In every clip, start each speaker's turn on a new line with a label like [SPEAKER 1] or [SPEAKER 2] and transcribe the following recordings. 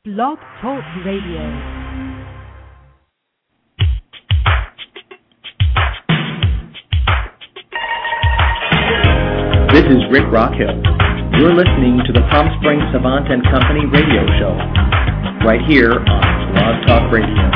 [SPEAKER 1] Blog Talk Radio.
[SPEAKER 2] This is Rick Rockhill. You're listening to the Palm Springs Savant and Company radio show, right here on Blog Talk Radio.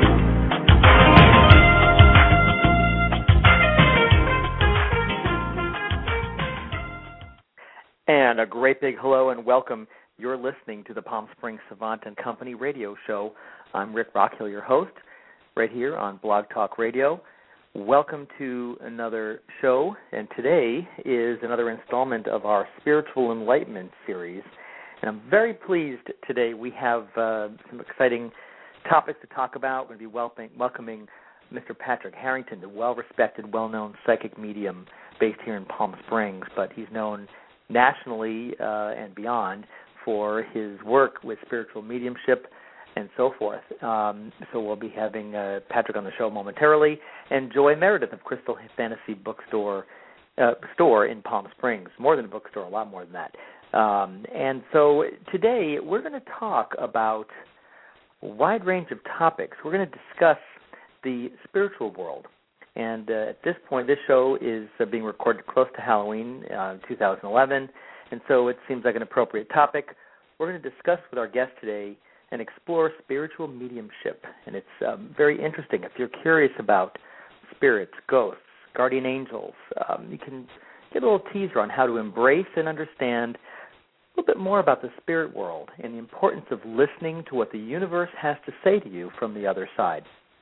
[SPEAKER 3] And a great big hello and welcome. You're listening to the Palm Springs Savant and Company radio show. I'm Rick Rockhill, your host, right here on Blog Talk Radio. Welcome to another show, and today is another installment of our Spiritual Enlightenment series. And I'm very pleased today we have some exciting topics to talk about. We're going to be welcoming Mr. Patrick Harrington, the well-respected, well-known psychic medium based here in Palm Springs, but he's known nationally and beyond for his work with spiritual mediumship and so forth. So we'll be having Patrick on the show momentarily, and Joy Meredith of Crystal Fantasy Bookstore store in Palm Springs. More than a bookstore, a lot more than that. And so today we're going to talk about a wide range of topics. We're going to discuss the spiritual world. And at this point, this show is being recorded close to Halloween 2011, and so it seems like an appropriate topic. We're going to discuss with our guest today and explore spiritual mediumship. And it's very interesting. If you're curious about spirits, ghosts, guardian angels, you can get a little teaser on how to embrace and understand a little bit more about the spirit world and the importance of listening to what the universe has to say to you from the other side.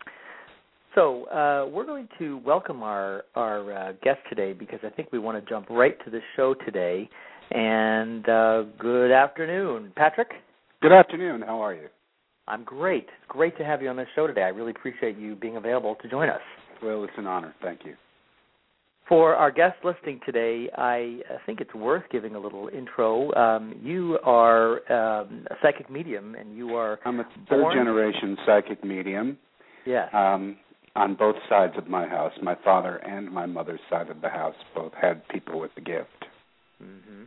[SPEAKER 3] So we're going to welcome our guest today because I think we want to jump right to the show today. And good afternoon, Patrick.
[SPEAKER 4] Good afternoon. How are you?
[SPEAKER 3] I'm great. It's great to have you on the show today. I really appreciate you being available to join us.
[SPEAKER 4] Well, it's an honor. Thank you.
[SPEAKER 3] For our guests listening today, I think it's worth giving a little intro. You are a psychic medium, and you are
[SPEAKER 4] I'm a third-generation psychic medium.
[SPEAKER 3] Yes.
[SPEAKER 4] On both sides of my house, my father and my mother's side of the house both had people with the gift.
[SPEAKER 3] Mm-hmm.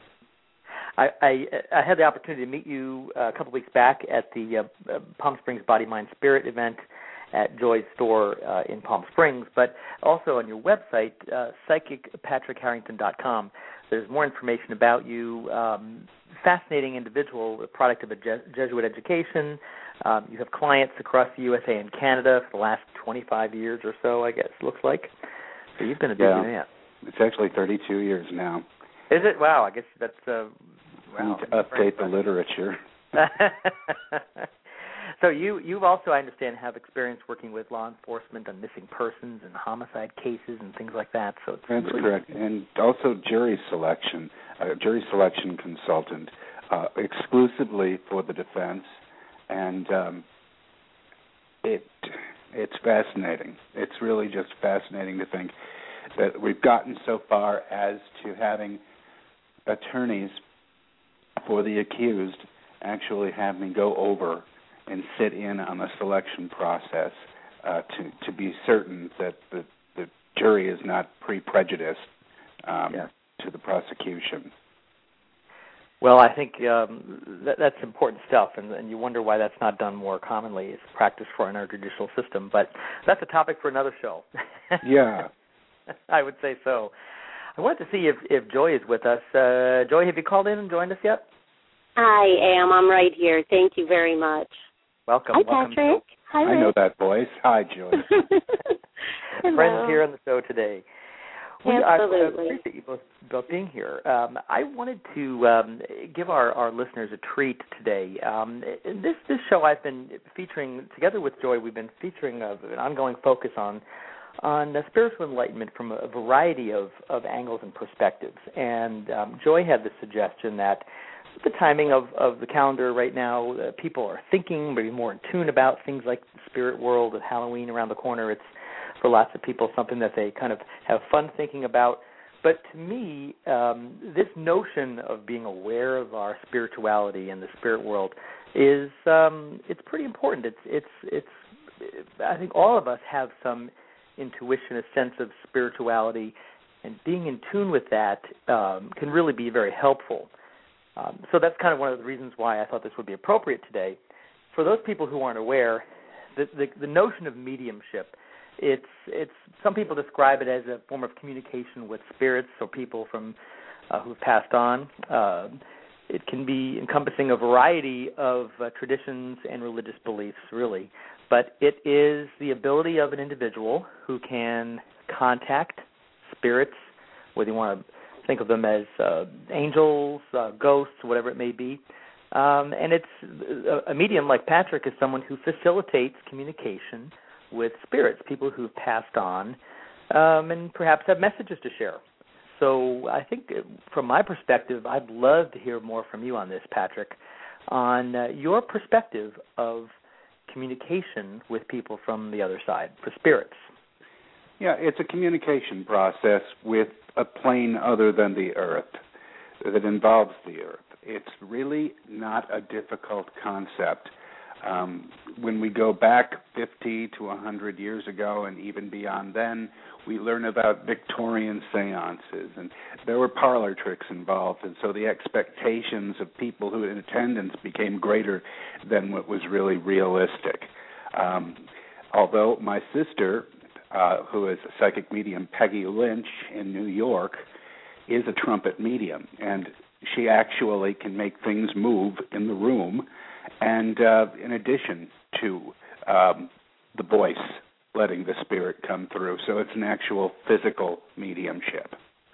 [SPEAKER 3] I had the opportunity to meet you a couple weeks back at the Palm Springs Body, Mind, Spirit event at Joy's store in Palm Springs, but also on your website, psychicpatrickharrington.com. There's more information about you. Fascinating individual, a product of a Jesuit education. You have clients across the USA and Canada for the last 25 years or so, I guess, looks like. So you've been a busy man.
[SPEAKER 4] It's actually 32 years now.
[SPEAKER 3] Is it? Wow, I guess that's... wow.
[SPEAKER 4] I need to update the literature.
[SPEAKER 3] So you've also, I understand, have experience working with law enforcement on missing persons and homicide cases and things like that. So
[SPEAKER 4] That's correct. And also jury selection consultant, exclusively for the defense. And it's fascinating. It's really just fascinating to think that we've gotten so far as to having attorneys for the accused actually have me go over and sit in on the selection process to be certain that the jury is not pre-prejudiced to the prosecution.
[SPEAKER 3] Well, I think that's important stuff, and you wonder why that's not done more commonly. It's practice for in our judicial system, but that's a topic for another show.
[SPEAKER 4] Yeah.
[SPEAKER 3] I would say so. I wanted to see if Joy is with us. Joy, have you called in and joined us yet?
[SPEAKER 5] I am. I'm right here. Thank you very much.
[SPEAKER 3] Welcome.
[SPEAKER 5] Hi,
[SPEAKER 3] Welcome.
[SPEAKER 5] Patrick. Hi, Rick.
[SPEAKER 4] I know that voice. Hi, Joy.
[SPEAKER 3] Friends here on the show today.
[SPEAKER 5] Absolutely.
[SPEAKER 3] I appreciate you both being here. I wanted to give our listeners a treat today. In this show I've been featuring, together with Joy, we've been featuring an ongoing focus on spiritual enlightenment from a variety of angles and perspectives. And Joy had the suggestion that the timing of the calendar right now, people are thinking, maybe more in tune about things like the spirit world of Halloween around the corner. It's, for lots of people, something that they kind of have fun thinking about. But to me, this notion of being aware of our spirituality and the spirit world is it's pretty important. It's I think all of us have some intuition, a sense of spirituality, and being in tune with that can really be very helpful. So that's kind of one of the reasons why I thought this would be appropriate today. for those people who aren't aware, the notion of mediumship, it's some people describe it as a form of communication with spirits or people from who've passed on. It can be encompassing a variety of traditions and religious beliefs, really. But it is the ability of an individual who can contact spirits, whether you want to think of them as angels, ghosts, whatever it may be. And it's a medium like Patrick is someone who facilitates communication with spirits, people who've passed on, and perhaps have messages to share. So I think from my perspective, I'd love to hear more from you on this, Patrick, on your perspective of communication with people from the other side, for spirits.
[SPEAKER 4] Yeah, it's a communication process with a plane other than the Earth that involves the Earth. It's really not a difficult concept. When we go back 50 to 100 years ago and even beyond then, we learn about Victorian seances, and there were parlor tricks involved, and so the expectations of people who were in attendance became greater than what was really realistic. Although my sister, who is a psychic medium, Peggy Lynch in New York, is a trumpet medium, and she actually can make things move in the room, and in addition to the voice letting the spirit come through. So it's an actual physical mediumship.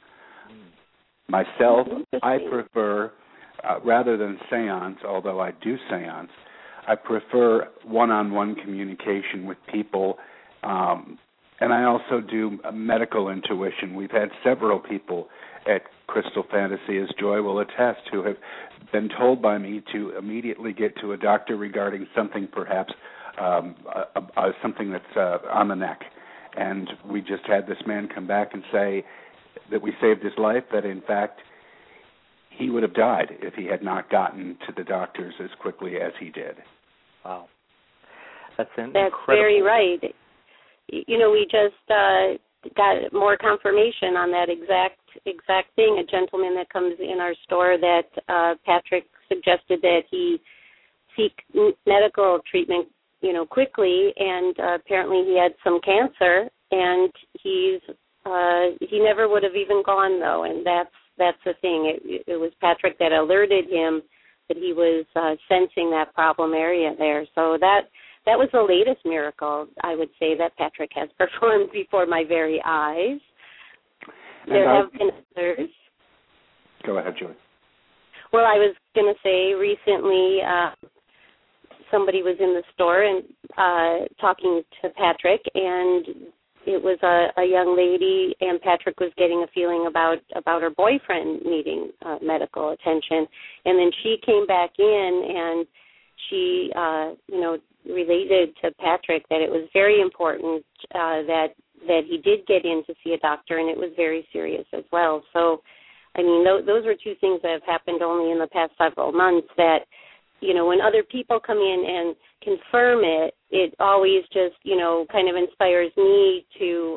[SPEAKER 4] Myself, I prefer, rather than seance, although I do seance, I prefer one-on-one communication with people, and I also do a medical intuition. We've had several people at Crystal Fantasy, as Joy will attest, who have been told by me to immediately get to a doctor regarding something perhaps something that's on the neck. And we just had this man come back and say that we saved his life, that in fact he would have died if he had not gotten to the doctors as quickly as he did.
[SPEAKER 3] Wow. That's incredible.
[SPEAKER 5] That's very right. You know, we just got more confirmation on that exact thing. A gentleman that comes in our store that Patrick suggested that he seek medical treatment, you know, quickly, and apparently he had some cancer, and he never would have even gone though, and that's the thing. It was Patrick that alerted him that he was sensing that problem area there. So that was the latest miracle, I would say, that Patrick has performed before my very eyes. There have been others.
[SPEAKER 4] Go ahead, Joy.
[SPEAKER 5] Well, I was going to say recently somebody was in the store and talking to Patrick, and it was a young lady, and Patrick was getting a feeling about her boyfriend needing medical attention. And then she came back in, and she, related to Patrick that it was very important that he did get in to see a doctor, and it was very serious as well. So, I mean, those are two things that have happened only in the past several months that, you know, when other people come in and confirm it, it always just, you know, kind of inspires me to,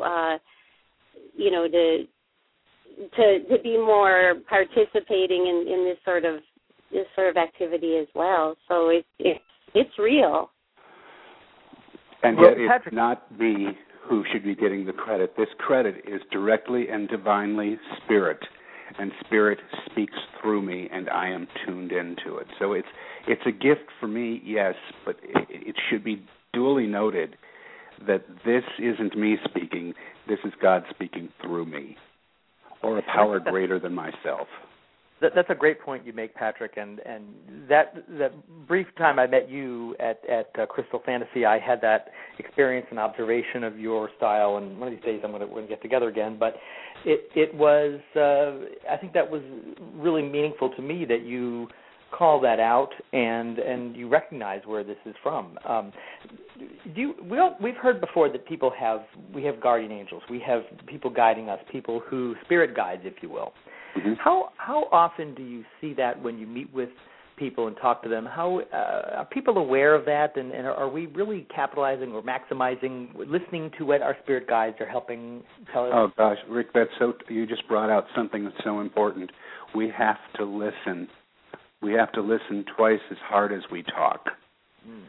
[SPEAKER 5] to be more participating in this sort of activity as well. So it's real.
[SPEAKER 4] And yet it's not me who should be getting the credit. This credit is directly and divinely Spirit, and Spirit speaks through me, and I am tuned into it. So it's a gift for me, yes, but it should be duly noted that this isn't me speaking, this is God speaking through me, or a power greater than myself.
[SPEAKER 3] That's a great point you make, Patrick, and that brief time I met you at Crystal Fantasy, I had that experience and observation of your style, and one of these days I'm going to get together again, but it was, I think that was really meaningful to me that you call that out and you recognize where this is from. We've heard before that we have guardian angels, we have people guiding us, people who, spirit guides, if you will. Mm-hmm. How often do you see that when you meet with people and talk to them? How are people aware of that, and are we really capitalizing or maximizing, listening to what our spirit guides are helping tell us? Oh
[SPEAKER 4] gosh, Rick, you just brought out something that's so important. We have to listen. We have to listen twice as hard as we talk.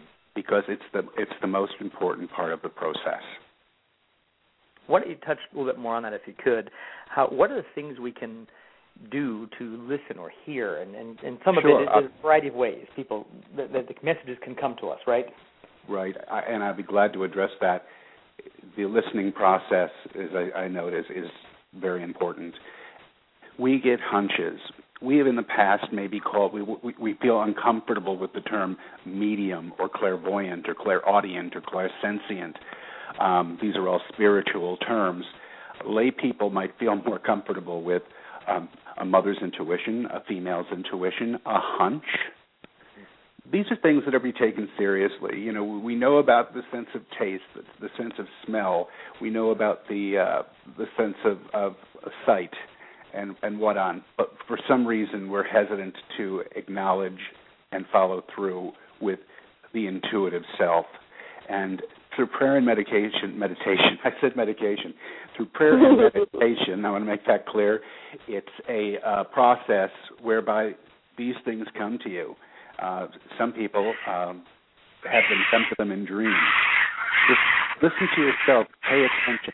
[SPEAKER 4] because it's the most important part of the process.
[SPEAKER 3] Why don't you touch a little bit more on that if you could? What are the things we can do to listen or hear? And some of it is a variety of ways. The messages can come to us, right?
[SPEAKER 4] Right, and I'd be glad to address that. The listening process, as I notice, is very important. We get hunches. We have in the past maybe called, we feel uncomfortable with the term medium or clairvoyant or clairaudient or clairsentient. These are all spiritual terms. Lay people might feel more comfortable with a mother's intuition, a female's intuition, a hunch. These are things that are to be taken seriously. You know, we know about the sense of taste, the sense of smell. We know about the sense of sight and what on. But for some reason, we're hesitant to acknowledge and follow through with the intuitive self. And through prayer and meditation, I said medication. Through prayer and meditation, I want to make that clear, it's a process whereby these things come to you. Some people have them come to them in dreams. Just listen to yourself. Pay attention.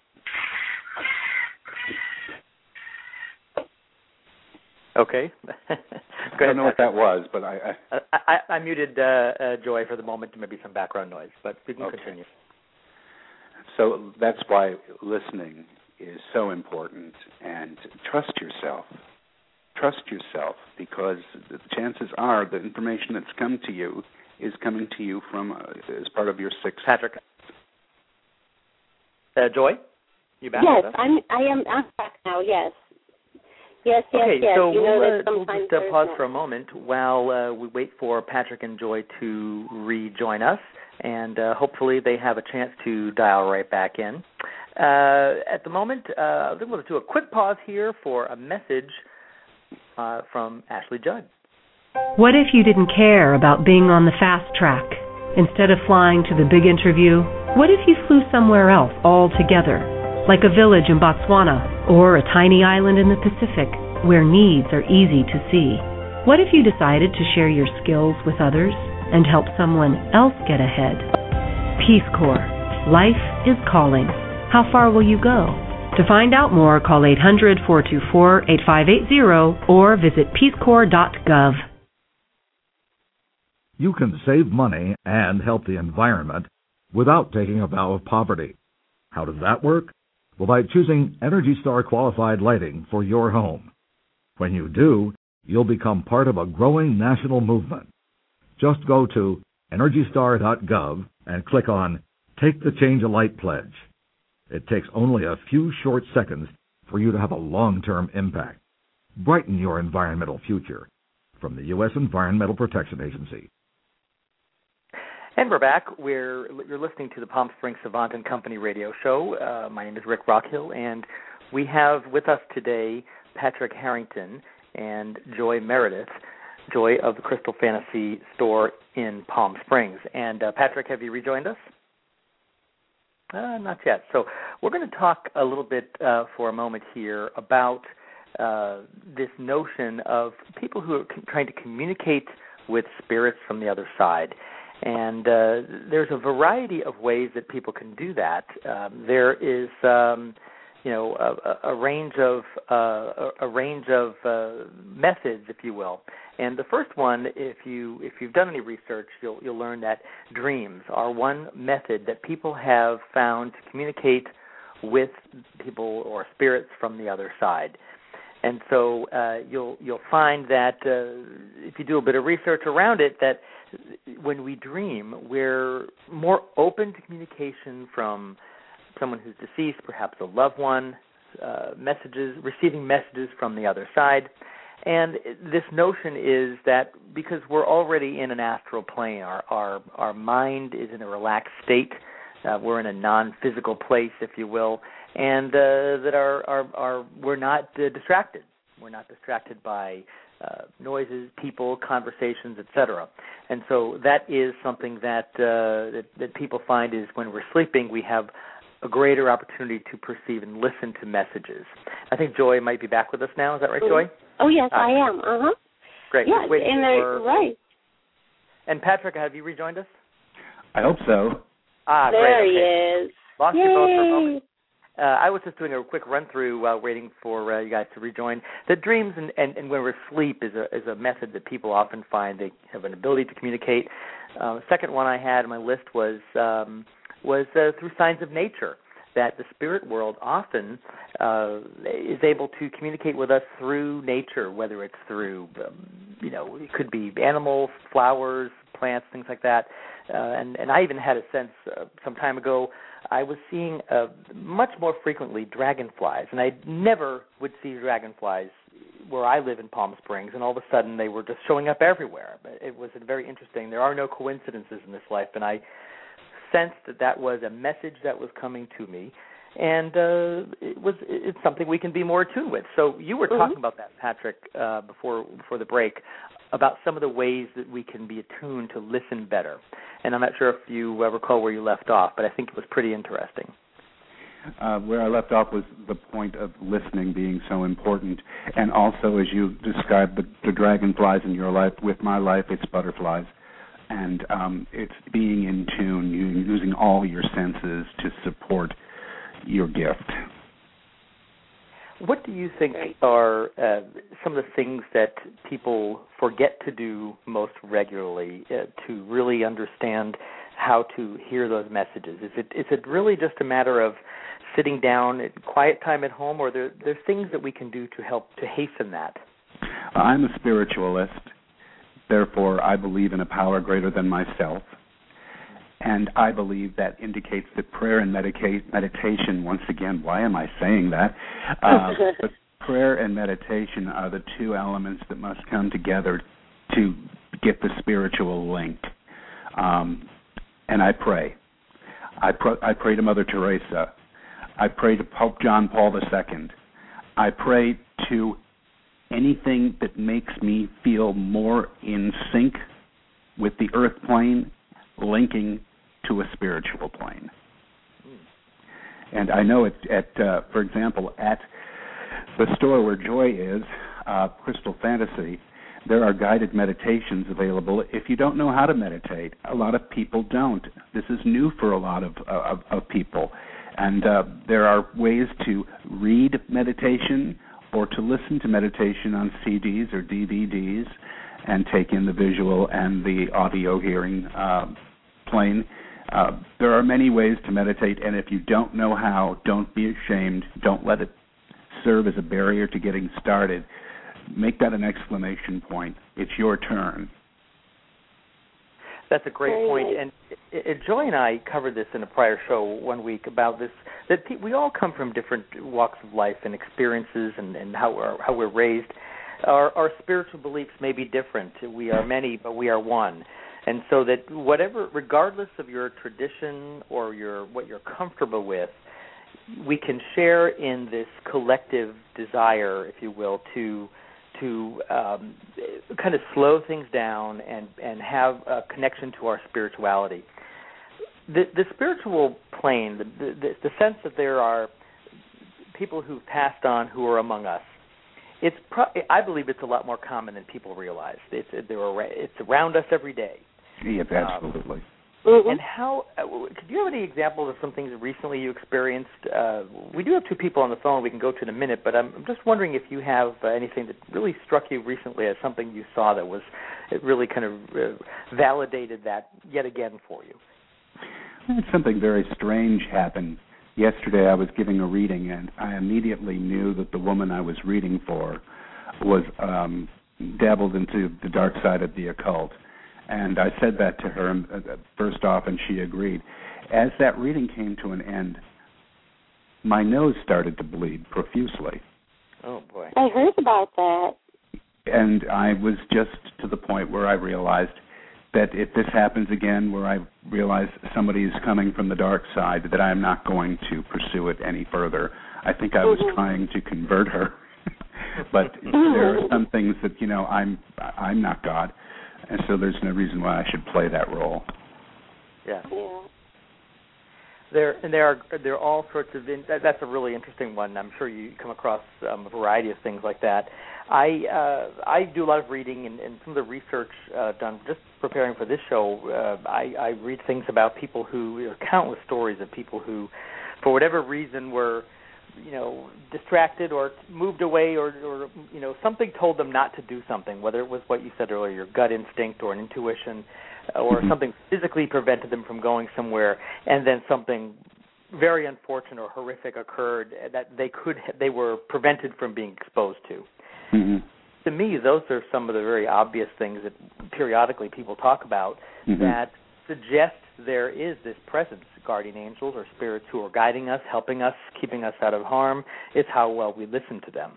[SPEAKER 3] Okay.
[SPEAKER 4] I don't know what that was, but
[SPEAKER 3] I muted Joy for the moment to maybe some background noise, but we can continue.
[SPEAKER 4] So that's why listening is so important, and trust yourself. Trust yourself, because the chances are the information that's come to you is coming to you from as part of your sixth.
[SPEAKER 3] Patrick. Joy, you back?
[SPEAKER 5] Yes, I'm back now. Yes. Yes.
[SPEAKER 3] Okay, so
[SPEAKER 5] we'll
[SPEAKER 3] just pause for a moment while we wait for Patrick and Joy to rejoin us, and hopefully they have a chance to dial right back in. At the moment, I think we'll do a quick pause here for a message from Ashley Judd.
[SPEAKER 1] What if you didn't care about being on the fast track? Instead of flying to the big interview, what if you flew somewhere else altogether, like a village in Botswana or a tiny island in the Pacific where needs are easy to see? What if you decided to share your skills with others and help someone else get ahead? Peace Corps. Life is calling. How far will you go? To find out more, call 800-424-8580 or visit peacecorps.gov.
[SPEAKER 6] You can save money and help the environment without taking a vow of poverty. How does that work? Well, by choosing Energy Star qualified lighting for your home. When you do, you'll become part of a growing national movement. Just go to EnergyStar.gov and click on Take the Change a Light Pledge. It takes only a few short seconds for you to have a long-term impact. Brighten your environmental future. From the U.S. Environmental Protection Agency.
[SPEAKER 3] And we're back. You're listening to the Palm Springs Savant and Company radio show. My name is Rick Rockhill, and we have with us today Patrick Harrington and Joy Meredith, Joy of the Crystal Fantasy store in Palm Springs. And Patrick, have you rejoined us? Not yet. So we're going to talk a little bit for a moment here about this notion of people who are trying to communicate with spirits from the other side. And there's a variety of ways that people can do that. There is, a range of methods, if you will. And the first one, if you've done any research, you'll learn that dreams are one method that people have found to communicate with people or spirits from the other side. And so you'll find that if you do a bit of research around it, that when we dream, we're more open to communication from someone who's deceased, perhaps a loved one, receiving messages from the other side. And this notion is that because we're already in an astral plane, our mind is in a relaxed state, we're in a non-physical place, if you will, and that we're not distracted. We're not distracted by noises, people, conversations, etc. And so that is something that people find is when we're sleeping, we have a greater opportunity to perceive and listen to messages. I think Joy might be back with us now. Is that right, Joy?
[SPEAKER 5] Oh, yes, I am.
[SPEAKER 3] Great.
[SPEAKER 5] Yes, right.
[SPEAKER 3] And Patrick, have you rejoined us?
[SPEAKER 4] I hope so.
[SPEAKER 3] Ah,
[SPEAKER 5] there
[SPEAKER 3] great.
[SPEAKER 5] he
[SPEAKER 3] Okay.
[SPEAKER 5] is.
[SPEAKER 3] Lost
[SPEAKER 5] Yay.
[SPEAKER 3] you both for a moment. I was just doing a quick run-through while waiting for you guys to rejoin. The dreams and when we're asleep is a method that people often find they have an ability to communicate. Second one I had on my list was through signs of nature, that the spirit world often is able to communicate with us through nature, whether it's through, it could be animals, flowers, plants, things like that. And I even had a sense some time ago I was seeing much more frequently dragonflies, and I never would see dragonflies where I live in Palm Springs, and all of a sudden they were just showing up everywhere. But it was very interesting. There are no coincidences in this life, and I sensed that was a message that was coming to me, and it's something we can be more attuned with. So you were talking about that, Patrick, before the break, about some of the ways that we can be attuned to listen better. And I'm not sure if you recall where you left off, but I think it was pretty interesting.
[SPEAKER 4] Where I left off was the point of listening being so important, and also, as you described, the dragonflies in your life. With my life, it's butterflies, and it's being in tune, using all your senses to support your gift.
[SPEAKER 3] What do you think are some of the things that people forget to do most regularly to really understand how to hear those messages? Is it really just a matter of sitting down at quiet time at home, or there's things that we can do to help to hasten that?
[SPEAKER 4] I'm a spiritualist. Therefore, I believe in a power greater than myself. And I believe that indicates that prayer and meditation, once again, why am I saying that? But prayer and meditation are the two elements that must come together to get the spiritual link. And I pray. I pray to Mother Teresa. I pray to Pope John Paul II. I pray to anything that makes me feel more in sync with the earth plane, linking to a spiritual plane. And I know for example, at the store where Joy is, Crystal Fantasy, there are guided meditations available if you don't know how to meditate. A lot of people don't. This is new for a lot of people. And there are ways to read meditation or to listen to meditation on CDs or DVDs and take in the visual and the audio hearing plane. There are many ways to meditate, and if you don't know how, don't be ashamed. Don't let it serve as a barrier to getting started. Make that an exclamation point. It's your turn.
[SPEAKER 3] That's a great point. And Joy and I covered this in a prior show one week about this, that we all come from different walks of life and experiences and how we're raised. Our spiritual beliefs may be different. We are many, but we are one. And so that regardless of your tradition or what you're comfortable with, we can share in this collective desire, if you will, to kind of slow things down and have a connection to our spirituality. The spiritual plane, the sense that there are people who've passed on who are among us, I believe it's a lot more common than people realize. It's around us every day.
[SPEAKER 4] Yes, absolutely.
[SPEAKER 3] And how? Could you have any examples of some things recently you experienced? We do have two people on the phone we can go to in a minute, but I'm just wondering if you have anything that really struck you recently as something you saw that it really kind of validated that yet again for you.
[SPEAKER 4] Something very strange happened. Yesterday I was giving a reading, and I immediately knew that the woman I was reading for was dabbled into the dark side of the occult. And I said that to her first off, and she agreed. As that reading came to an end, my nose started to bleed profusely.
[SPEAKER 3] Oh, boy.
[SPEAKER 5] I heard about that.
[SPEAKER 4] And I was just to the point where I realized that if this happens again, where I realize somebody is coming from the dark side, that I'm not going to pursue it any further. I think I was trying to convert her. But there are some things that, I'm not God. And so there's no reason why I should play that role.
[SPEAKER 3] Yeah. There are all sorts of. That's a really interesting one. I'm sure you come across a variety of things like that. I do a lot of reading, and some of the research done just preparing for this show. I read things about people who, countless stories of people who, for whatever reason, were, distracted or moved away, or something told them not to do something. Whether it was what you said earlier, your gut instinct or an intuition, or something physically prevented them from going somewhere, and then something very unfortunate or horrific occurred that they were prevented from being exposed to.
[SPEAKER 4] Mm-hmm.
[SPEAKER 3] To me, those are some of the very obvious things that periodically people talk about that suggest there is this presence, guardian angels or spirits who are guiding us, helping us, keeping us out of harm. It's how well we listen to them.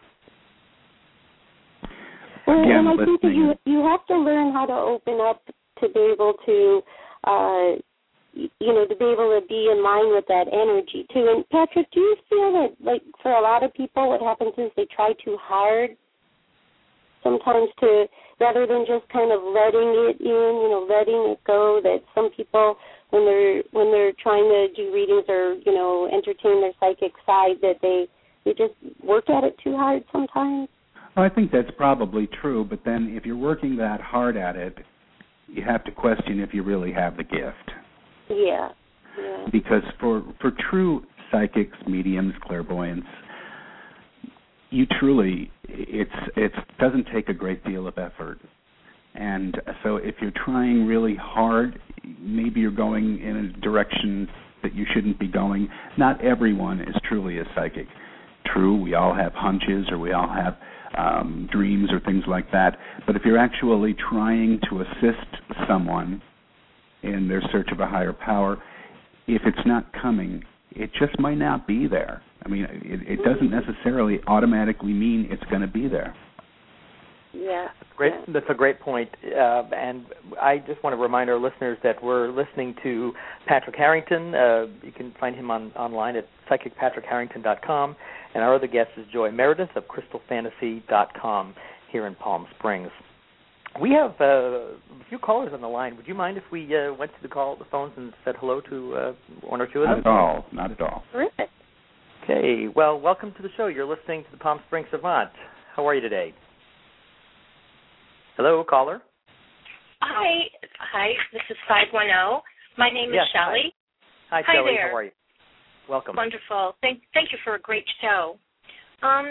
[SPEAKER 5] Well, and I think that you have to learn how to open up to be able to, to be able to be in line with that energy, too. And, Patrick, do you feel that, like, for a lot of people, what happens is they try too hard sometimes rather than just kind of letting it in, letting it go, that some people, when they're trying to do readings or, entertain their psychic side, that they just work at it too hard sometimes?
[SPEAKER 4] Well, I think that's probably true, but then if you're working that hard at it, you have to question if you really have the gift.
[SPEAKER 5] Yeah.
[SPEAKER 4] Because for true psychics, mediums, clairvoyants, you truly, it doesn't take a great deal of effort. And so if you're trying really hard, maybe you're going in a direction that you shouldn't be going. Not everyone is truly a psychic. True, we all have hunches or we all have dreams or things like that. But if you're actually trying to assist someone in their search of a higher power, if it's not coming, it just might not be there. I mean, it doesn't necessarily automatically mean it's going to be there.
[SPEAKER 5] Yeah.
[SPEAKER 3] Great. That's a great point. And I just want to remind our listeners that we're listening to Patrick Harrington. You can find him online at psychicpatrickharrington.com. And our other guest is Joy Meredith of crystalfantasy.com here in Palm Springs. We have a few callers on the line. Would you mind if we went to the phones and said hello to one or two of them?
[SPEAKER 4] Not at all.
[SPEAKER 5] Terrific.
[SPEAKER 3] Okay. Well, welcome to the show. You're listening to the Palm Springs Savant. How are you today? Hello, caller.
[SPEAKER 7] Hi. This is 510. My name is Shelley.
[SPEAKER 3] Hi, Shelley. How are you? Welcome.
[SPEAKER 7] Wonderful. Thank you for a great show. I'm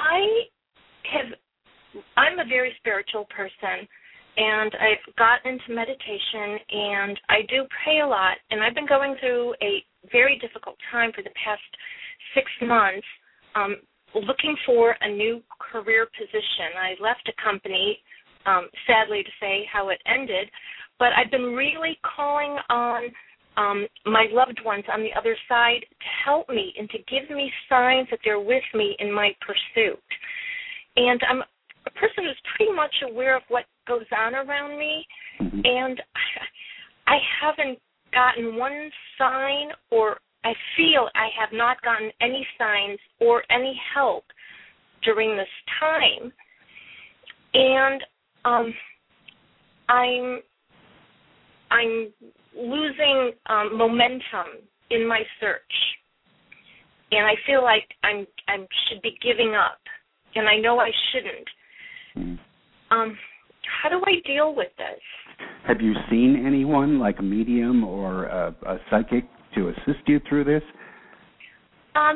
[SPEAKER 7] a very spiritual person, and I've gotten into meditation, and I do pray a lot, and I've been going through a very difficult time for the past 6 months, looking for a new career position. I left a company, sadly to say how it ended, but I've been really calling on my loved ones on the other side to help me and to give me signs that they're with me in my pursuit. And I'm a person who's pretty much aware of what goes on around me, and I haven't gotten one sign, or I feel I have not gotten any signs or any help during this time. And I'm losing momentum in my search, and I feel like I should be giving up, and I know I shouldn't. How do I deal with this?
[SPEAKER 4] Have you seen anyone like a medium or a psychic to assist you through this?
[SPEAKER 7] I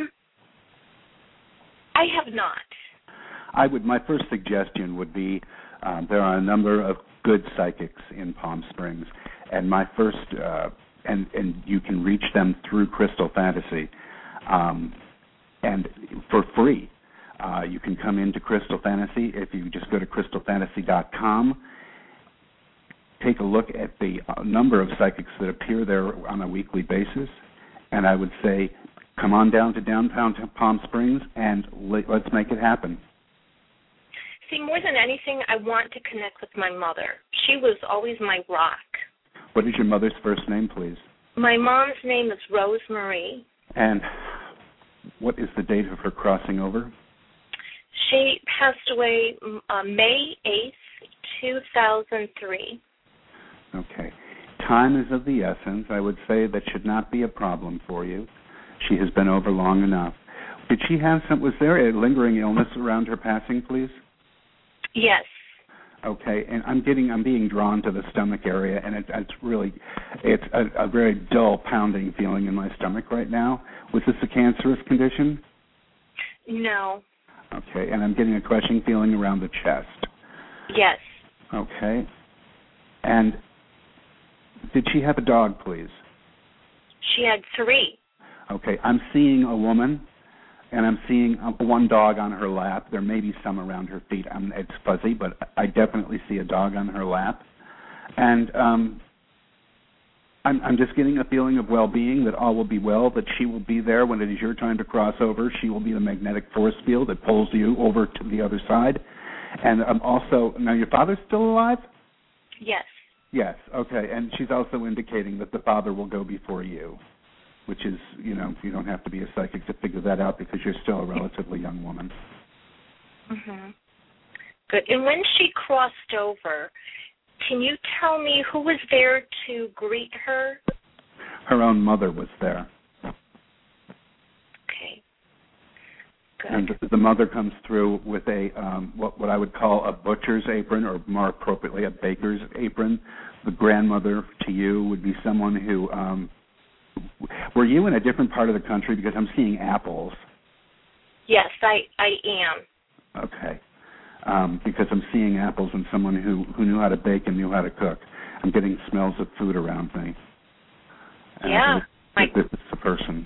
[SPEAKER 7] have not.
[SPEAKER 4] My first suggestion would be there are a number of good psychics in Palm Springs, and my first and you can reach them through Crystal Fantasy, and for free. You can come into Crystal Fantasy if you just go to crystalfantasy.com. Take a look at the number of psychics that appear there on a weekly basis, and I would say, come on down to downtown Palm Springs and let's make it happen.
[SPEAKER 7] See, more than anything, I want to connect with my mother. She was always my rock.
[SPEAKER 4] What is your mother's first name, please?
[SPEAKER 7] My mom's name is Rose Marie.
[SPEAKER 4] And what is the date of her crossing over?
[SPEAKER 7] She passed away May 8th, 2003.
[SPEAKER 4] Okay. time is of the essence. I would say that should not be a problem for you. She has been over long enough. Did she have was there a lingering illness around her passing, please?
[SPEAKER 7] Yes.
[SPEAKER 4] Okay, and I'm being drawn to the stomach area, and it's a very dull pounding feeling in my stomach right now. Was this a cancerous condition?
[SPEAKER 7] No.
[SPEAKER 4] Okay, and I'm getting a crushing feeling around the chest.
[SPEAKER 7] Yes.
[SPEAKER 4] Okay, and did she have a dog, please?
[SPEAKER 7] She had 3.
[SPEAKER 4] Okay, I'm seeing a woman, and I'm seeing one dog on her lap. There may be some around her feet. It's fuzzy, but I definitely see a dog on her lap. And I'm just getting a feeling of well-being, that all will be well, that she will be there when it is your time to cross over. She will be the magnetic force field that pulls you over to the other side. And also, now your father's still alive?
[SPEAKER 7] Yes.
[SPEAKER 4] Yes, okay. And she's also indicating that the father will go before you, which is, you don't have to be a psychic to figure that out because you're still a relatively young woman.
[SPEAKER 7] Mm-hmm. Good. And when she crossed over, can you tell me who was there to greet her?
[SPEAKER 4] Her own mother was there.
[SPEAKER 7] Okay. Good.
[SPEAKER 4] And the mother comes through with a what I would call a butcher's apron, or more appropriately, a baker's apron. The grandmother to you would be someone who... were you in a different part of the country? Because I'm seeing apples.
[SPEAKER 7] Yes, I am.
[SPEAKER 4] Okay. Because I'm seeing apples and someone who knew how to bake and knew how to cook. I'm getting smells of food around me. And
[SPEAKER 7] yeah.
[SPEAKER 4] this is the person.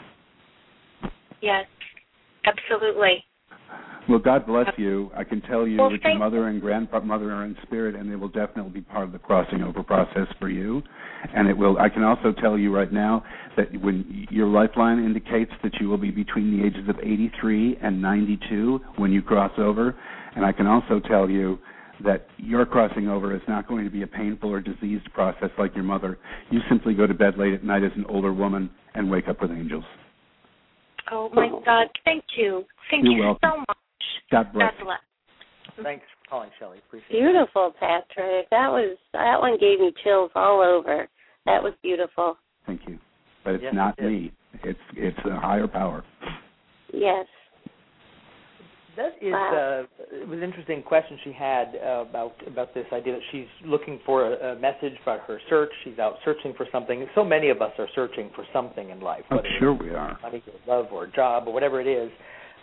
[SPEAKER 7] Yes, absolutely.
[SPEAKER 4] Well, God bless you. I can tell you
[SPEAKER 7] that
[SPEAKER 4] your mother and grandmother are in spirit, and they will definitely be part of the crossing over process for you. And it will. I can also tell you right now that when your lifeline indicates that you will be between the ages of 83 and 92 when you cross over, and I can also tell you that your crossing over is not going to be a painful or diseased process like your mother. You simply go to bed late at night as an older woman and wake up with angels.
[SPEAKER 7] Oh, my God. Thank you. Thank
[SPEAKER 4] You're
[SPEAKER 7] you
[SPEAKER 4] welcome.
[SPEAKER 7] so much.
[SPEAKER 4] God bless.
[SPEAKER 7] God bless.
[SPEAKER 3] Thanks for calling, Shelley. Appreciate it.
[SPEAKER 5] Beautiful, Patrick. That one gave me chills all over. That was beautiful.
[SPEAKER 4] Thank you. But it's
[SPEAKER 3] Yes,
[SPEAKER 4] not
[SPEAKER 3] it is.
[SPEAKER 4] me. It's a higher power.
[SPEAKER 5] Yes.
[SPEAKER 3] That is,
[SPEAKER 5] Wow.
[SPEAKER 3] it was an interesting question she had about this idea that she's looking for a message about her search. She's out searching for something. So many of us are searching for something in life,
[SPEAKER 4] Oh,
[SPEAKER 3] whether
[SPEAKER 4] sure
[SPEAKER 3] it's
[SPEAKER 4] we are.
[SPEAKER 3] money or love or a job or whatever it is.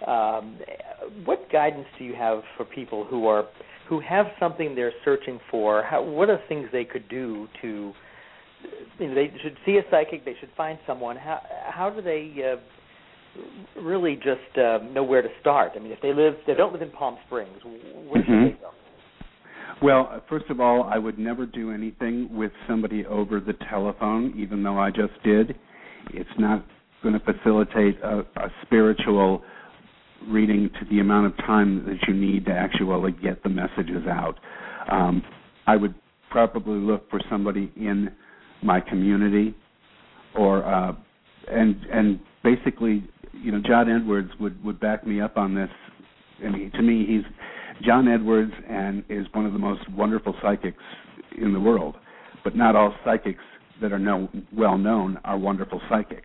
[SPEAKER 3] What guidance do you have for people who have something they're searching for? What are things they could do to? They should see a psychic. They should find someone. How do they really just know where to start? I mean, if they don't live in Palm Springs, where should they go?
[SPEAKER 4] Well, first of all, I would never do anything with somebody over the telephone, even though I just did. It's not going to facilitate a spiritual reading to the amount of time that you need to actually get the messages out. I would probably look for somebody in my community, or and basically, John Edwards would back me up on this. I mean, to me, John Edwards and is one of the most wonderful psychics in the world. But not all psychics that are well known are wonderful psychics.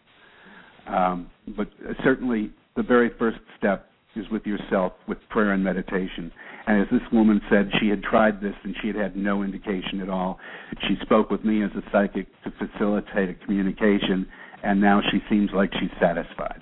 [SPEAKER 4] But certainly, the very first step is with yourself, with prayer and meditation. And as this woman said, she had tried this and she had had no indication at all. She spoke with me as a psychic to facilitate a communication, and now she seems like she's satisfied.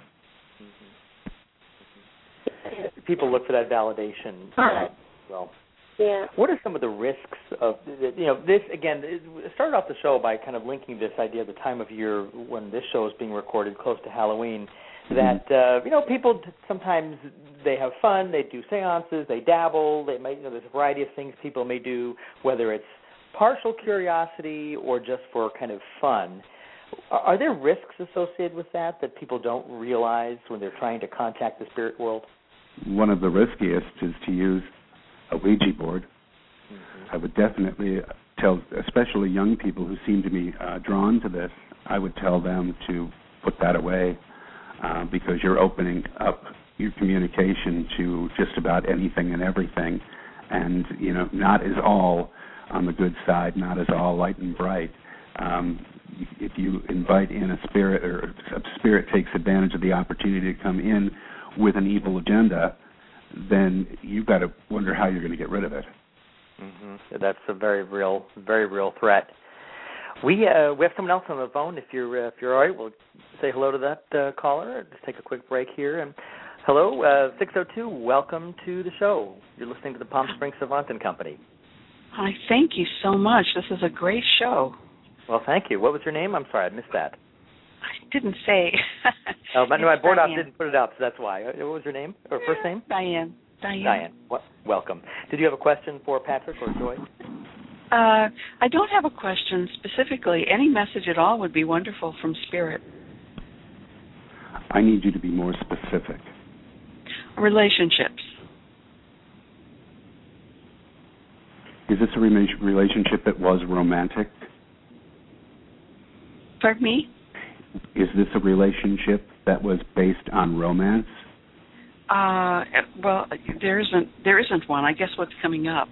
[SPEAKER 3] People look for that validation. Well,
[SPEAKER 5] yeah.
[SPEAKER 3] What are some of the risks of this? Again, it started off the show by kind of linking this idea of the time of year when this show is being recorded, close to Halloween. That people sometimes they have fun, they do seances, they dabble, they may there's a variety of things people may do, whether it's partial curiosity or just for kind of fun. Are there risks associated with that people don't realize when they're trying to contact the spirit world?
[SPEAKER 4] One of the riskiest is to use a Ouija board. Mm-hmm. I would definitely tell, especially young people who seem to be drawn to this, I would tell them to put that away. Because you're opening up your communication to just about anything and everything, and not as all on the good side, not as all light and bright. If you invite in a spirit, or a spirit takes advantage of the opportunity to come in with an evil agenda, then you've got to wonder how you're going to get rid of it.
[SPEAKER 3] Mm-hmm. That's a very real threat. We have someone else on the phone. If you're all right, we'll say hello to that caller. Just take a quick break here. And hello, 602. Welcome to the show. You're listening to the Palm Springs Savant and Company.
[SPEAKER 8] Hi, thank you so much. This is a great show.
[SPEAKER 3] Well, thank you. What was your name? I'm sorry, I missed that.
[SPEAKER 8] I didn't say.
[SPEAKER 3] Oh, my board op didn't put it up, so that's why. What was your name or first name?
[SPEAKER 8] Diane.
[SPEAKER 3] Welcome. Did you have a question for Patrick or Joy?
[SPEAKER 8] I don't have a question specifically. Any message at all would be wonderful from Spirit.
[SPEAKER 4] I need you to be more specific.
[SPEAKER 8] Relationships.
[SPEAKER 4] Is this a relationship that was romantic?
[SPEAKER 8] Pardon me?
[SPEAKER 4] Is this a relationship that was based on romance?
[SPEAKER 8] Well, there isn't one. I guess what's coming up.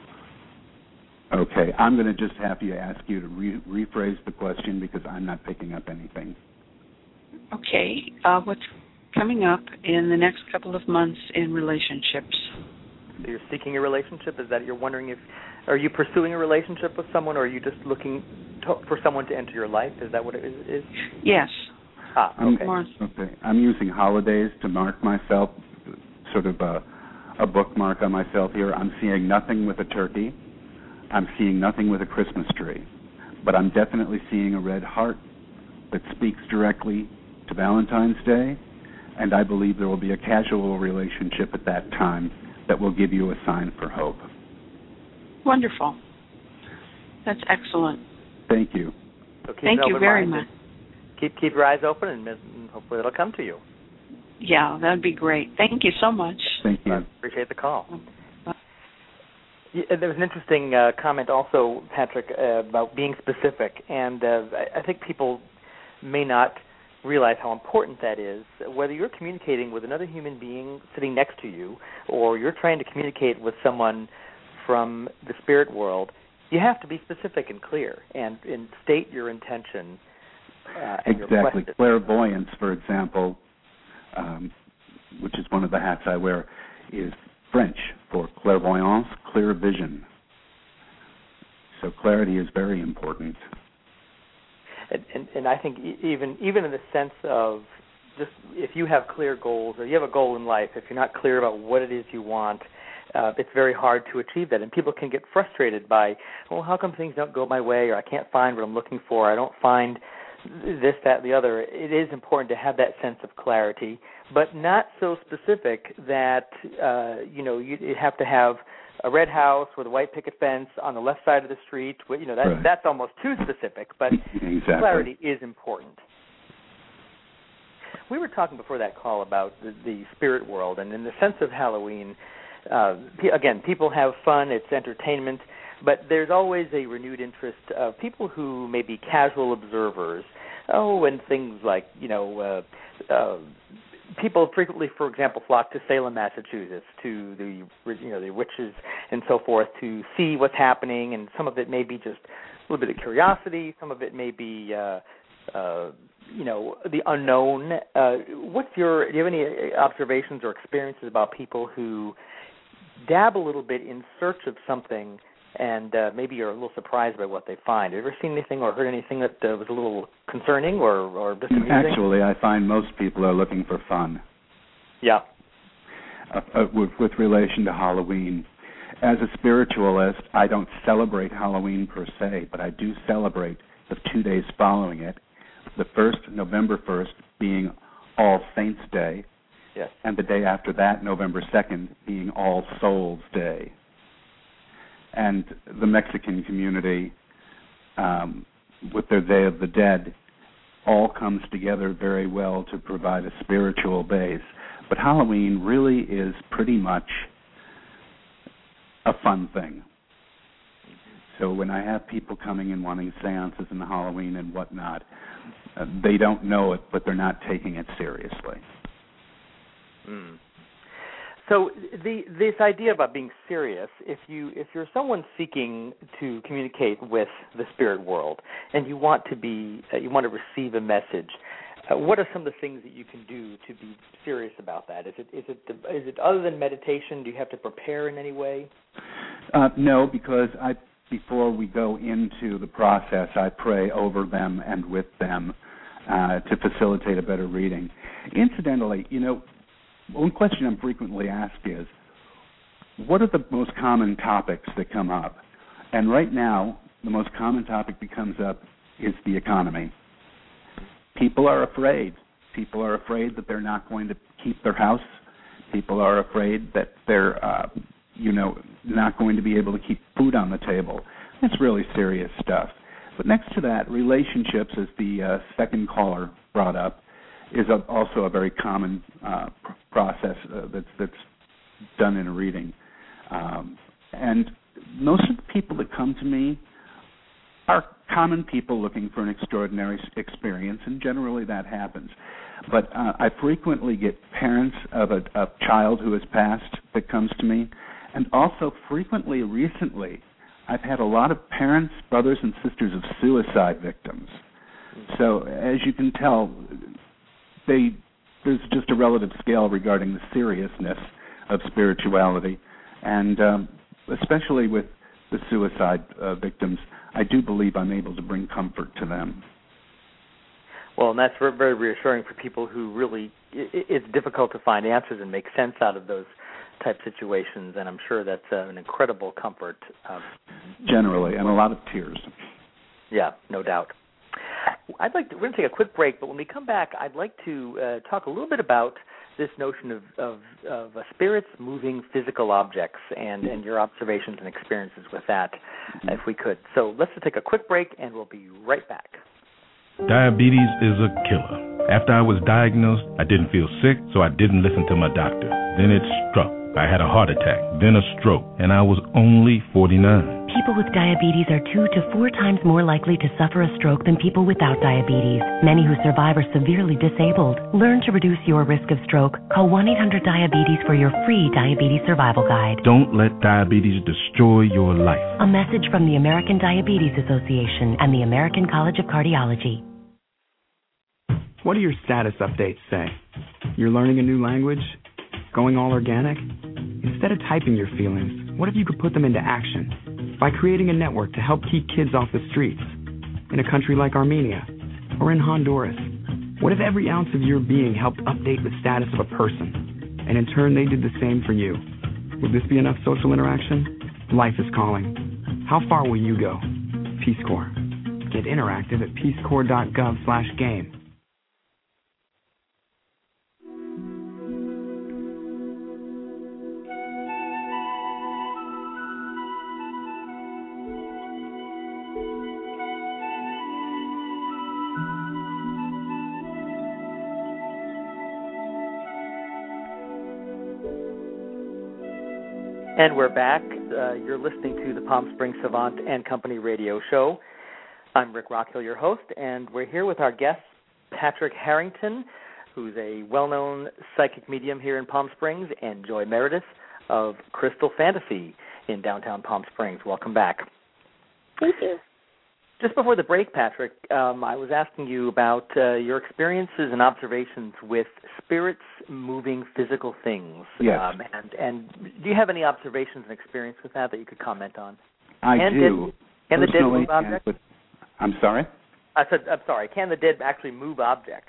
[SPEAKER 4] Okay, I'm going to just have to ask you to rephrase the question because I'm not picking up anything.
[SPEAKER 8] Okay, what's coming up in the next couple of months in relationships?
[SPEAKER 3] So you're seeking a relationship? Is that you're wondering are you pursuing a relationship with someone, or are you just looking for someone to enter your life? Is that what it is?
[SPEAKER 8] Yes.
[SPEAKER 3] Okay.
[SPEAKER 4] Okay. I'm using holidays to mark myself, sort of a bookmark on myself here. I'm seeing nothing with a turkey. I'm seeing nothing with a Christmas tree. But I'm definitely seeing a red heart that speaks directly to Valentine's Day, and I believe there will be a casual relationship at that time that will give you a sign for hope.
[SPEAKER 8] Wonderful. That's excellent.
[SPEAKER 4] Thank you.
[SPEAKER 3] So
[SPEAKER 8] Thank you very much.
[SPEAKER 3] Keep your eyes open, and hopefully it'll come to you.
[SPEAKER 8] Yeah, that would be great. Thank you so much.
[SPEAKER 4] Thank you.
[SPEAKER 3] Appreciate the call. There was an interesting comment also, Patrick, about being specific, and I think people may not realize how important that is. Whether you're communicating with another human being sitting next to you, or you're trying to communicate with someone from the spirit world, you have to be specific and clear and state your intention.
[SPEAKER 4] Exactly. Clairvoyance, for example, which is one of the hats I wear, is French for clairvoyance, clear vision. So clarity is very important.
[SPEAKER 3] And I think even in the sense of just if you have clear goals or you have a goal in life, if you're not clear about what it is you want, it's very hard to achieve that. And people can get frustrated by, well, how come things don't go my way, or I can't find what I'm looking for, I don't find this, that, the other. It is important to have that sense of clarity, but not so specific that you have to have a red house with a white picket fence on the left side of the street. That's almost too specific, but
[SPEAKER 4] exactly.
[SPEAKER 3] Clarity is important. We were talking before that call about the spirit world, and in the sense of Halloween, again, people have fun, it's entertainment, but there's always a renewed interest of people who may be casual observers. And things like, people frequently, for example, flock to Salem, Massachusetts, to the witches and so forth, to see what's happening, and some of it may be just a little bit of curiosity, some of it may be, the unknown. Do you have any observations or experiences about people who dab a little bit in search of something and maybe you're a little surprised by what they find? Have you ever seen anything or heard anything that was a little concerning or just amusing?
[SPEAKER 4] Actually, I find most people are looking for fun.
[SPEAKER 3] Yeah.
[SPEAKER 4] With relation to Halloween, as a spiritualist, I don't celebrate Halloween per se, but I do celebrate the 2 days following it. The first, November 1st, being All Saints' Day,
[SPEAKER 3] yes,
[SPEAKER 4] and the day after that, November 2nd, being All Souls' Day. And the Mexican community, with their Day of the Dead, all comes together very well to provide a spiritual base. But Halloween really is pretty much a fun thing. So when I have people coming in wanting seances in Halloween and whatnot, they don't know it, but they're not taking it seriously.
[SPEAKER 3] Mm. So this idea about being serious, if you're someone seeking to communicate with the spirit world and you want to receive a message, what are some of the things that you can do to be serious about that? Is it other than meditation? Do you have to prepare in any way?
[SPEAKER 4] No, because before we go into the process, I pray over them and with them to facilitate a better reading. Incidentally, one question I'm frequently asked is, what are the most common topics that come up? And right now, the most common topic that comes up is the economy. People are afraid. People are afraid that they're not going to keep their house. People are afraid that they're, not going to be able to keep food on the table. That's really serious stuff. But next to that, relationships, as the second caller brought up, is also a very common process that's done in a reading. And most of the people that come to me are common people looking for an extraordinary experience, and generally that happens. But I frequently get parents of a child who has passed that comes to me, and also frequently recently I've had a lot of parents, brothers, and sisters of suicide victims. So as you can tell, there's just a relative scale regarding the seriousness of spirituality, and especially with the suicide victims, I do believe I'm able to bring comfort to them.
[SPEAKER 3] Well, and that's very reassuring for people who really, it's difficult to find answers and make sense out of those type situations, and I'm sure that's an incredible comfort.
[SPEAKER 4] Generally, and a lot of tears.
[SPEAKER 3] Yeah, no doubt. We're going to take a quick break, but when we come back, I'd like to talk a little bit about this notion of spirits moving physical objects and your observations and experiences with that, if we could. So let's just take a quick break, and we'll be right back.
[SPEAKER 9] Diabetes is a killer. After I was diagnosed, I didn't feel sick, so I didn't listen to my doctor. Then it struck. I had a heart attack, then a stroke, and I was only 49.
[SPEAKER 10] People with diabetes are 2 to 4 times more likely to suffer a stroke than people without diabetes. Many who survive are severely disabled. Learn to reduce your risk of stroke. Call 1-800-DIABETES for your free diabetes survival guide.
[SPEAKER 9] Don't let diabetes destroy your life.
[SPEAKER 10] A message from the American Diabetes Association and the American College of Cardiology.
[SPEAKER 11] What do your status updates say? You're learning a new language? Going all organic? Instead of typing your feelings, what if you could put them into action? By creating a network to help keep kids off the streets. In a country like Armenia, or in Honduras, what if every ounce of your being helped update the status of a person, and in turn they did the same for you? Would this be enough social interaction? Life is calling. How far will you go? Peace Corps. Get interactive at peacecorps.gov/game.
[SPEAKER 3] And we're back. You're listening to the Palm Springs Savant and Company radio show. I'm Rick Rockhill, your host, and we're here with our guest, Patrick Harrington, who's a well-known psychic medium here in Palm Springs, and Joy Meredith of Crystal Fantasy in downtown Palm Springs. Welcome back.
[SPEAKER 5] Thank you.
[SPEAKER 3] Just before the break, Patrick, I was asking you about your experiences and observations with spirits moving physical things.
[SPEAKER 4] Yes.
[SPEAKER 3] And do you have any observations and experience with that you could comment on?
[SPEAKER 4] I do.
[SPEAKER 3] Can the dead move objects?
[SPEAKER 4] I'm sorry?
[SPEAKER 3] I'm sorry. Can the dead actually move objects?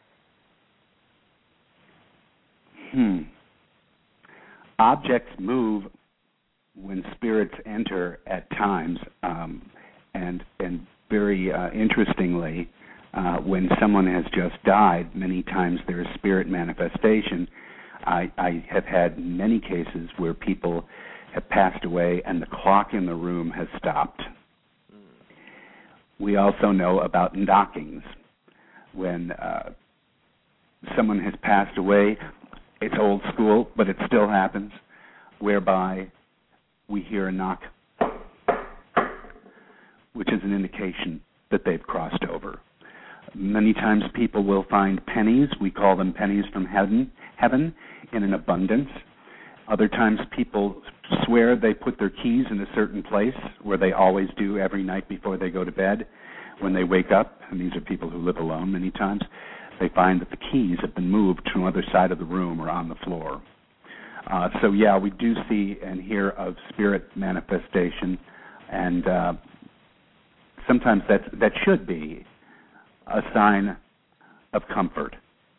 [SPEAKER 4] Objects move when spirits enter at times. And very interestingly, when someone has just died, many times there is spirit manifestation. I have had many cases where people have passed away and the clock in the room has stopped. We also know about knockings. When someone has passed away, it's old school, but it still happens, whereby we hear a knock, which is an indication that they've crossed over. Many times people will find pennies, we call them pennies from heaven, in an abundance. Other times people swear they put their keys in a certain place where they always do every night before they go to bed. When they wake up, and these are people who live alone many times, they find that the keys have been moved to another side of the room or on the floor. So, yeah, we do see and hear of spirit manifestation, and sometimes that should be a sign of comfort.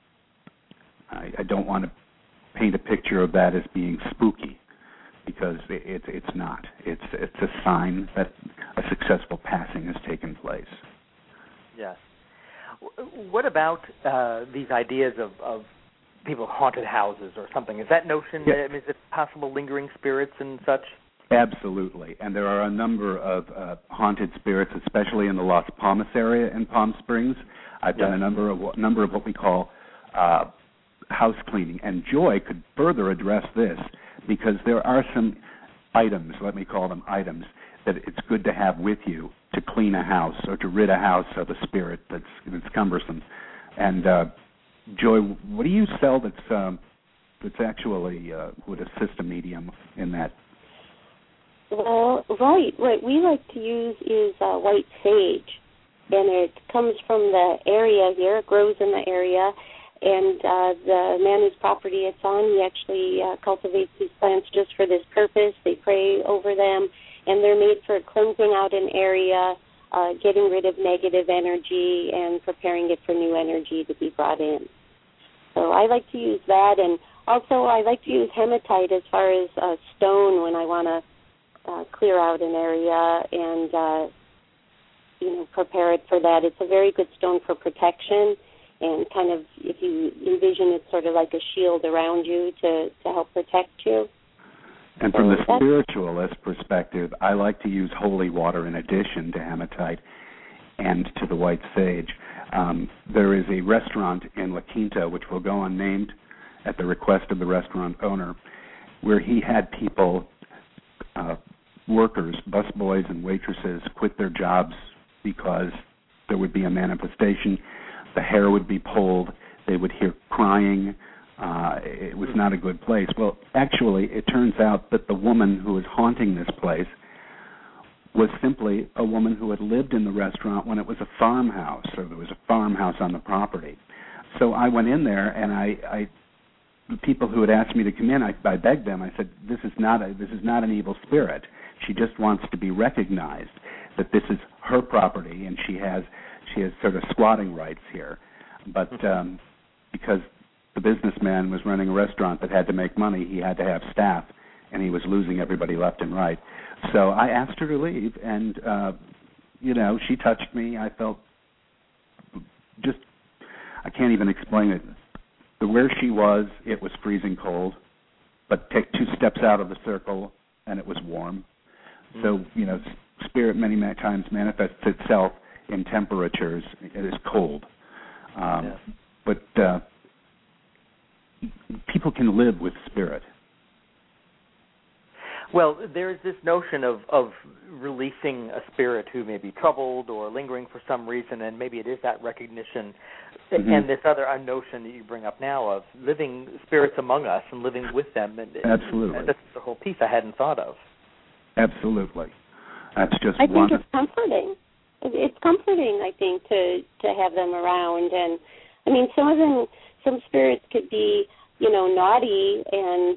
[SPEAKER 4] I don't want to paint a picture of that as being spooky, because it's not. It's a sign that a successful passing has taken place.
[SPEAKER 3] Yes. What about these ideas of people haunted houses or something? Is that notion, is it possible lingering spirits and such?
[SPEAKER 4] Absolutely. And there are a number of haunted spirits, especially in the Las Palmas area in Palm Springs. I've done a number of what we call house cleaning. And Joy could further address this, because there are some items, let me call them items, that it's good to have with you to clean a house or to rid a house of a spirit that's cumbersome. And Joy, what do you sell that's actually would assist a medium in that?
[SPEAKER 5] Well, right. What we like to use is white sage, and it comes from the area here. It grows in the area, and the man whose property it's on, he actually cultivates these plants just for this purpose. They pray over them, and they're made for cleansing out an area, getting rid of negative energy, and preparing it for new energy to be brought in. So I like to use that, and also I like to use hematite as far as stone when I want to clear out an area and prepare it for that. It's a very good stone for protection, and kind of, if you envision it, sort of like a shield around you to help protect you.
[SPEAKER 4] And from the spiritualist perspective, I like to use holy water in addition to hematite and to the white sage. There is a restaurant in La Quinta, which will go unnamed at the request of the restaurant owner, where he had people, workers, busboys and waitresses, quit their jobs because there would be a manifestation. The hair would be pulled. They would hear crying. It was not a good place. Well, actually, it turns out that the woman who was haunting this place was simply a woman who had lived in the restaurant when it was a farmhouse, or there was a farmhouse on the property. So I went in there, and the people who had asked me to come in, I begged them. I said, "This is not an evil spirit. She just wants to be recognized that this is her property, and she has sort of squatting rights here. But because the businessman was running a restaurant that had to make money, he had to have staff, and he was losing everybody left and right. So I asked her to leave, and she touched me. I felt I can't even explain it. Where she was, it was freezing cold, but take 2 steps out of the circle, and it was warm. So, spirit many times manifests itself in temperatures. It is cold. But people can live with spirit.
[SPEAKER 3] Well, there's this notion of releasing a spirit who may be troubled or lingering for some reason, and maybe it is that recognition, and this other notion that you bring up now of living spirits among us and living with them.
[SPEAKER 4] Absolutely.
[SPEAKER 3] And that's the whole piece I hadn't thought of.
[SPEAKER 4] Absolutely. That's just
[SPEAKER 5] I think it's comforting. It's comforting, I think, to have them around. And, I mean, some spirits could be, naughty and,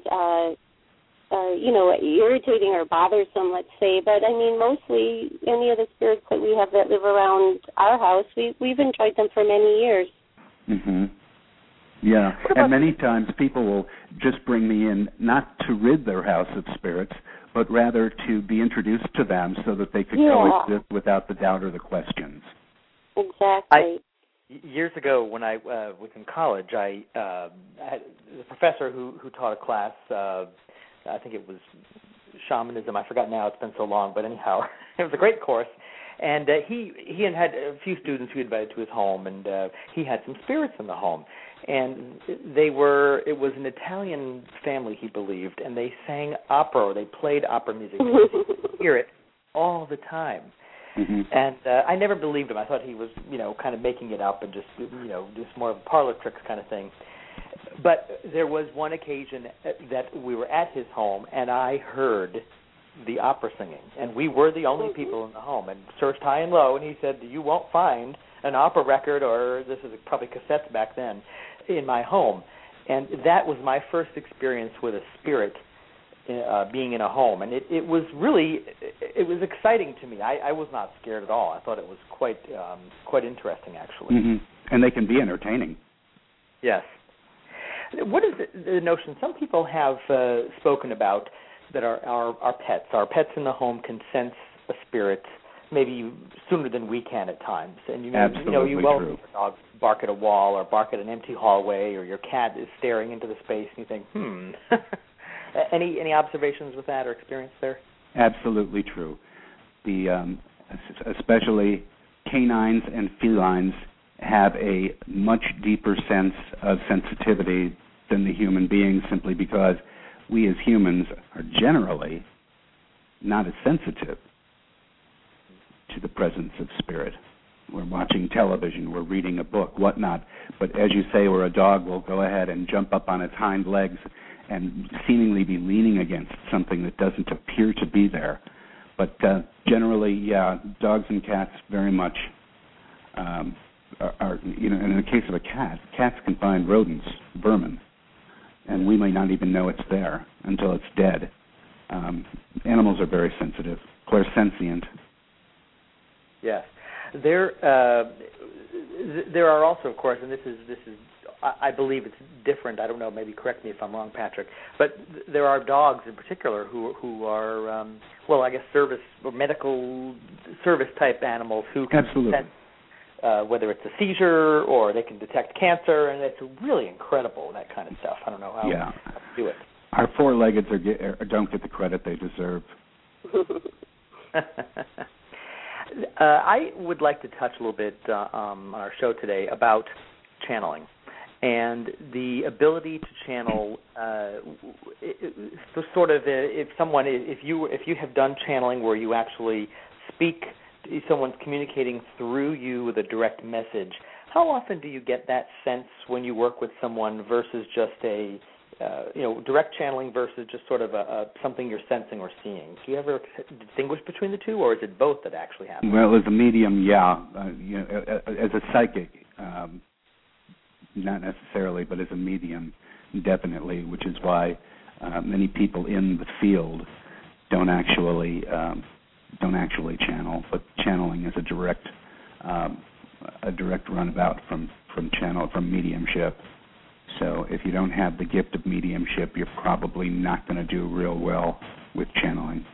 [SPEAKER 5] irritating or bothersome, let's say. But, I mean, mostly any of the spirits that we have that live around our house, we've enjoyed them for many years.
[SPEAKER 4] Mm-hmm. Yeah, and many times people will just bring me in not to rid their house of spirits, but rather to be introduced to them so that they could coexist without the doubt or the questions.
[SPEAKER 5] Exactly.
[SPEAKER 3] Years ago, when I was in college, I had a professor who taught a class. I think it was shamanism. I forgot now. It's been so long. But anyhow, it was a great course. And he had a few students who he invited to his home, and he had some spirits in the home. And it was an Italian family, he believed, and they sang opera, or they played opera music. You could hear it all the time.
[SPEAKER 4] Mm-hmm.
[SPEAKER 3] And I never believed him. I thought he was, kind of making it up and just more of a parlor tricks kind of thing. But there was one occasion that we were at his home, and I heard the opera singing, and we were the only people in the home, and searched high and low, and he said, you won't find an opera record, or this is probably cassettes back then, in my home. And that was my first experience with a spirit being in a home, and it was exciting to me. I was not scared at all. I thought it was quite interesting, actually.
[SPEAKER 4] Mm-hmm. And they can be entertaining.
[SPEAKER 3] Yes. What is the notion some people have spoken about that our pets in the home can sense a spirit maybe sooner than we can at times? And you will see your dog bark at a wall or bark at an empty hallway, or your cat is staring into the space, and you think, Any observations with that or experience there?
[SPEAKER 4] Absolutely true. Especially canines and felines have a much deeper sense of sensitivity than the human beings, simply because we as humans are generally not as sensitive to the presence of spirit. We're watching television, we're reading a book, whatnot. But as you say, where a dog will go ahead and jump up on its hind legs and seemingly be leaning against something that doesn't appear to be there. But generally, dogs and cats very much are, in the case of a cat, cats can find rodents, vermin, and we may not even know it's there until it's dead. Animals are very sensitive, clairsentient.
[SPEAKER 3] Yes. There are also, of course, and this is I believe it's different. I don't know. Maybe correct me if I'm wrong, Patrick. But there are dogs in particular who are, I guess service or medical service type animals who can sense whether it's a seizure or they can detect cancer, and it's really incredible, that kind of stuff. I don't know how to do it.
[SPEAKER 4] Our four-leggeds don't get the credit they deserve.
[SPEAKER 3] I would like to touch a little bit on our show today about channeling and the ability to channel. If you have done channeling where you actually speak, someone's communicating through you with a direct message. How often do you get that sense when you work with someone versus just a direct channeling versus just sort of something you're sensing or seeing? Do you ever distinguish between the two, or is it both that actually happens?
[SPEAKER 4] Well, as a medium, as a psychic, not necessarily, but as a medium, definitely. Which is why many people in the field don't actually channel, but channeling is a direct runabout from mediumship. So if you don't have the gift of mediumship, you're probably not going to do real well with channeling.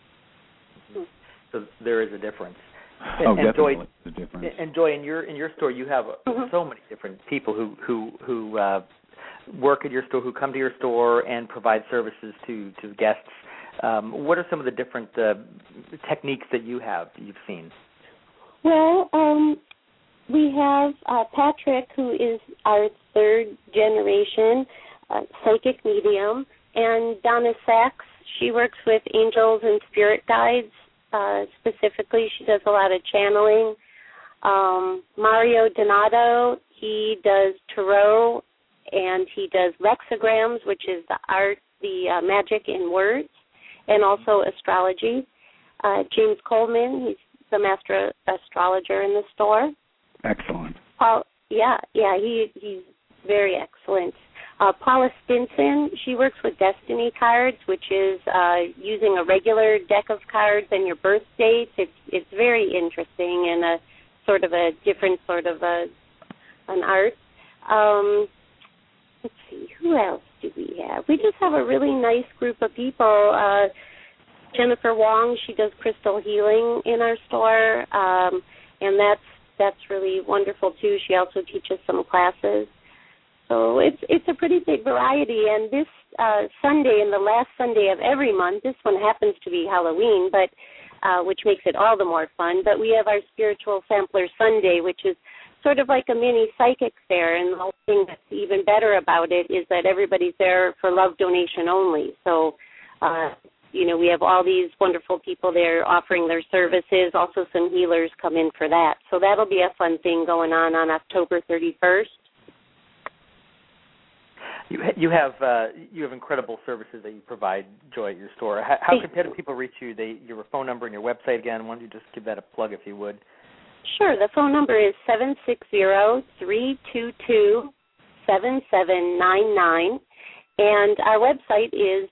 [SPEAKER 3] So there is a difference.
[SPEAKER 4] Definitely a difference.
[SPEAKER 3] And Joy, in your store, you have so many different people who work at your store, who come to your store and provide services to guests. What are some of the different techniques that you've seen?
[SPEAKER 5] Well, we have Patrick, who is our third generation psychic medium, and Donna Sachs. She works with angels and spirit guides. Specifically, she does a lot of channeling. Mario Donato, he does tarot, and he does lexicograms, which is the art, the magic in words, and also astrology. James Coleman, he's the master astrologer in the store.
[SPEAKER 4] Excellent.
[SPEAKER 5] He's very excellent. Paula Stinson, she works with destiny cards, which is using a regular deck of cards and your birth dates. It's very interesting and a sort of a different sort of an art. Let's see, who else do we have? We just have a really nice group of people. Jennifer Wong, she does crystal healing in our store, and that's really wonderful too. She also teaches some classes. So it's a pretty big variety, and this Sunday, and the last Sunday of every month, this one happens to be Halloween, but which makes it all the more fun, but we have our Spiritual Sampler Sunday, which is sort of like a mini psychic fair, and the whole thing that's even better about it is that everybody's there for love donation only. So, we have all these wonderful people there offering their services. Also some healers come in for that. So that'll be a fun thing going on October 31st.
[SPEAKER 3] You have incredible services that you provide, Joy, at your store. How can people reach you? Your phone number and your website again. Why don't you just give that a plug if you would?
[SPEAKER 5] Sure. The phone number is 760-322-7799. And our website is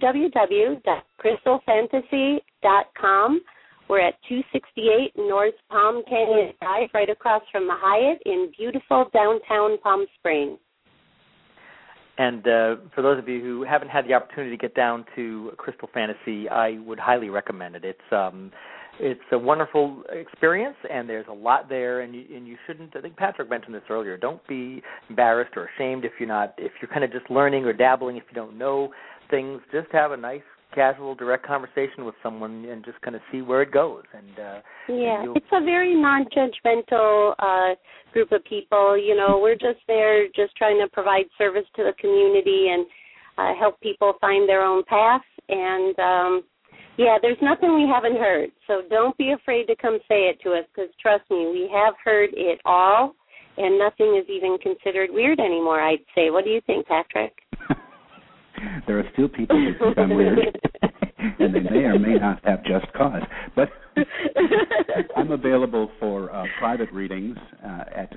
[SPEAKER 5] www.crystalfantasy.com. We're at 268 North Palm Canyon Drive, right across from the Hyatt in beautiful downtown Palm Springs.
[SPEAKER 3] And for those of you who haven't had the opportunity to get down to Crystal Fantasy, I would highly recommend it. It's a wonderful experience, and there's a lot there, and you shouldn't. I think Patrick mentioned this earlier. Don't be embarrassed or ashamed if you're kind of just learning or dabbling. If you don't know things, just have a nice, casual, direct conversation with someone and just kind of see where it goes. And
[SPEAKER 5] it's a very non-judgmental group of people. You know, we're just there, just trying to provide service to the community and help people find their own path. And there's nothing we haven't heard. So don't be afraid to come say it to us, because trust me, we have heard it all, and nothing is even considered weird anymore, I'd say. What do you think, Patrick?
[SPEAKER 4] There are still people who think I'm weird, and they may or may not have just cause. But I'm available for private readings at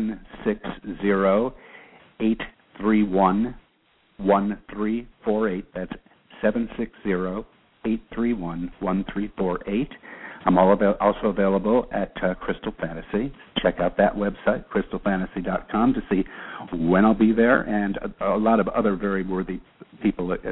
[SPEAKER 4] 760-831-1348. That's 760-831-1348. I'm also available at Crystal Fantasy. Check out that website, crystalfantasy.com, to see when I'll be there, and a lot of other very worthy people that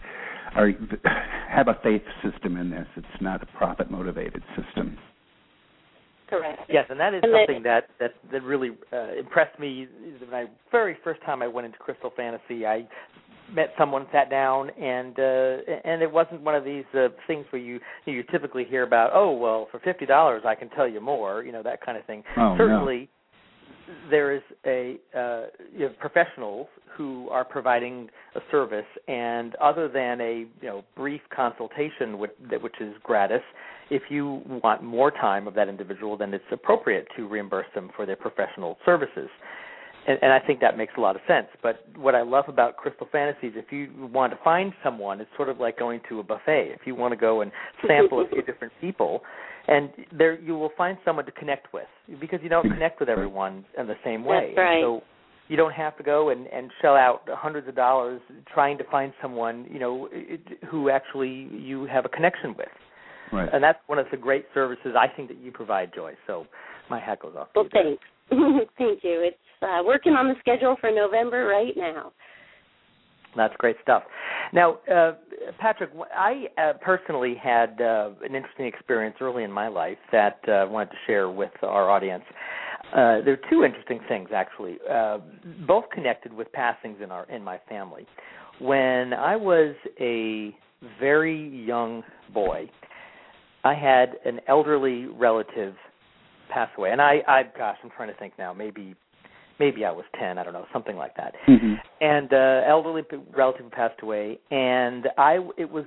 [SPEAKER 4] have a faith system in this. It's not a profit-motivated system.
[SPEAKER 5] Correct.
[SPEAKER 3] Yes, and that is something that really impressed me. The very first time I went into Crystal Fantasy, I met someone, sat down, and it wasn't one of these things where you typically hear about, oh, well, for $50 I can tell you more, that kind of thing.
[SPEAKER 4] Oh,
[SPEAKER 3] certainly, there is you have professionals who are providing a service, and other than a brief consultation, which is gratis, if you want more time of that individual, then it's appropriate to reimburse them for their professional services. And I think that makes a lot of sense. But what I love about Crystal Fantasy is if you want to find someone, it's sort of like going to a buffet. If you want to go and sample a few different people, and there you will find someone to connect with, because you don't connect with everyone in the same way.
[SPEAKER 5] That's right.
[SPEAKER 3] So you don't have to go and shell out hundreds of dollars trying to find someone, who actually you have a connection with.
[SPEAKER 4] Right.
[SPEAKER 3] And that's one of the great services I think that you provide, Joy. So my hat goes off to you.
[SPEAKER 5] Well, thanks. Thank you. It's working on the schedule for November right now.
[SPEAKER 3] That's great stuff. Now, Patrick, I personally had an interesting experience early in my life that I wanted to share with our audience. There are two interesting things, actually, both connected with passings in my family. When I was a very young boy, I had an elderly relative pass away, and I'm trying to think now, maybe I was 10, I don't know, something like that.
[SPEAKER 4] Mm-hmm.
[SPEAKER 3] And elderly relative passed away, and I was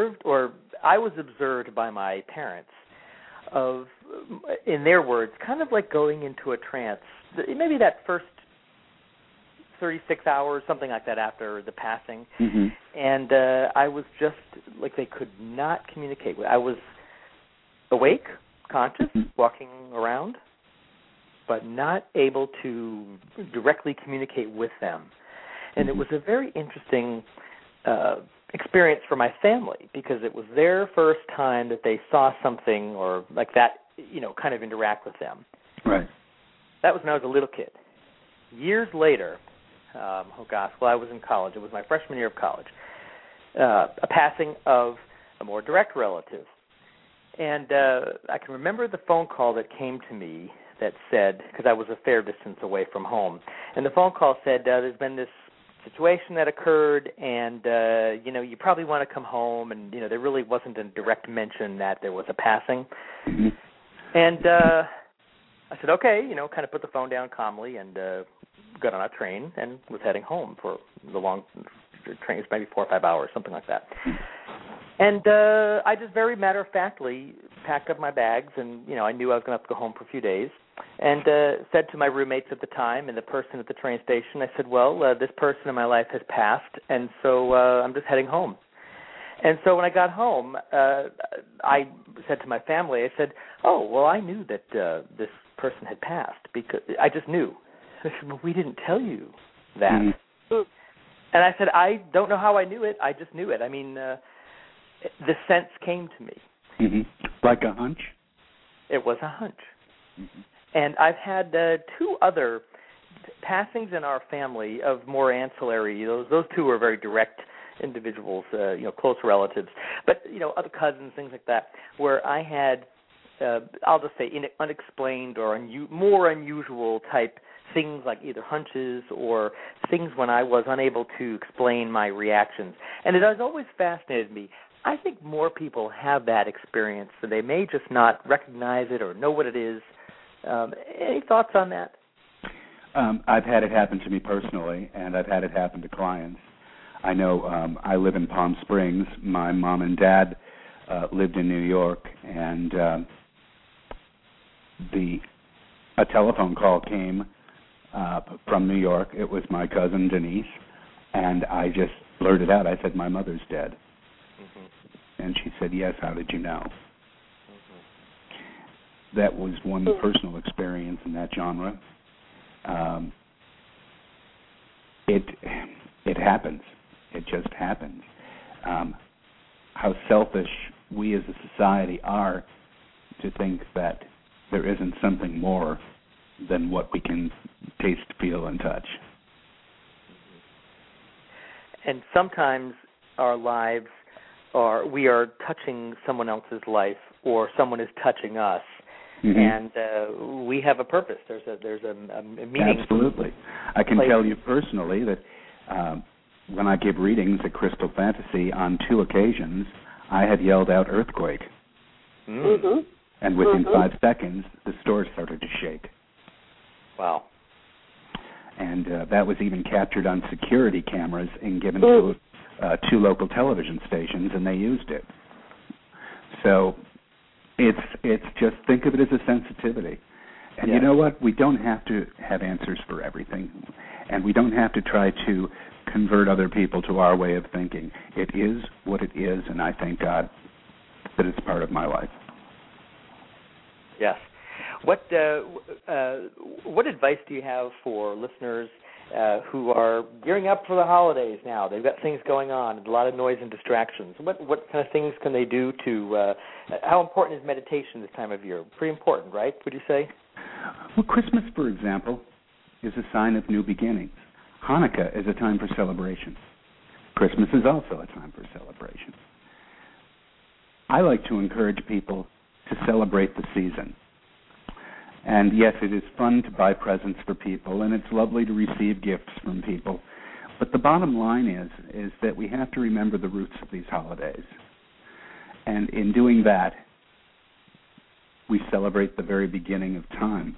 [SPEAKER 3] observed by my parents of, in their words, kind of like going into a trance. Maybe that first 36 hours, something like that, after the passing.
[SPEAKER 4] Mm-hmm.
[SPEAKER 3] And I was just like, they could not communicate. I was awake, conscious, walking around, but not able to directly communicate with them. And it was a very interesting experience for my family, because it was their first time that they saw something or like that, kind of interact with them.
[SPEAKER 4] Right.
[SPEAKER 3] That was when I was a little kid. Years later, I was in college. It was my freshman year of college. A passing of a more direct relative. And I can remember the phone call that came to me that said, because I was a fair distance away from home, and the phone call said, there's been this situation that occurred, and, you probably want to come home, and, there really wasn't a direct mention that there was a passing.
[SPEAKER 4] Mm-hmm.
[SPEAKER 3] And I said, okay, kind of put the phone down calmly, and got on a train and was heading home for the long train, maybe 4 or 5 hours, something like that. And I just very matter-of-factly packed up my bags, and, I knew I was going to have to go home for a few days. and said to my roommates at the time and the person at the train station, I said, well, this person in my life has passed, and so I'm just heading home. And so when I got home, I said to my family, I said, oh, well, I knew that this person had passed because I just knew. I said, well, we didn't tell you that. Mm-hmm. And I said, I don't know how I knew it. I just knew it. I mean, the sense came to me.
[SPEAKER 4] Mm-hmm. Like a hunch?
[SPEAKER 3] It was a hunch.
[SPEAKER 4] Mm-hmm.
[SPEAKER 3] And I've had 2 other passings in our family of more ancillary. Those 2 were very direct individuals, close relatives. But, other cousins, things like that, where I had, I'll just say, unexplained or more unusual type things like either hunches or things when I was unable to explain my reactions. And it has always fascinated me. I think more people have that experience, so they may just not recognize it or know what it is. Any thoughts on that?
[SPEAKER 4] I've had it happen to me personally, and I've had it happen to clients. I know I live in Palm Springs. My mom and dad lived in New York, and a telephone call came from New York. It was my cousin Denise, and I just blurted out, I said, my mother's dead. Mm-hmm. And she said, yes, how did you know? Mm-hmm. That was one personal experience in that genre. It happens. It just happens. How selfish we as a society are to think that there isn't something more than what we can taste, feel, and touch.
[SPEAKER 3] And sometimes our lives we are touching someone else's life, or someone is touching us, mm-hmm. and we have a purpose. There's a meaning.
[SPEAKER 4] Absolutely. I can tell you personally that when I give readings at Crystal Fantasy on 2 occasions, I have yelled out earthquake.
[SPEAKER 3] Mm-hmm.
[SPEAKER 4] And within 5 seconds, the store started to shake.
[SPEAKER 3] Wow.
[SPEAKER 4] And that was even captured on security cameras and given to 2 local television stations, and they used it. So it's just, think of it as a sensitivity. And you know what? We don't have to have answers for everything. And we don't have to try to convert other people to our way of thinking. It is what it is, and I thank God that it's part of my life.
[SPEAKER 3] Yes. What advice do you have for listeners who are gearing up for the holidays now? They've got things going on, a lot of noise and distractions. What kind of things can they do to, how important is meditation this time of year? Pretty important, right, would you say?
[SPEAKER 4] Well, Christmas, for example, is a sign of new beginnings. Hanukkah is a time for celebration. Christmas is also a time for celebration. I like to encourage people to celebrate the season. And yes, it is fun to buy presents for people, and it's lovely to receive gifts from people. But the bottom line is that we have to remember the roots of these holidays. And in doing that, we celebrate the very beginning of time.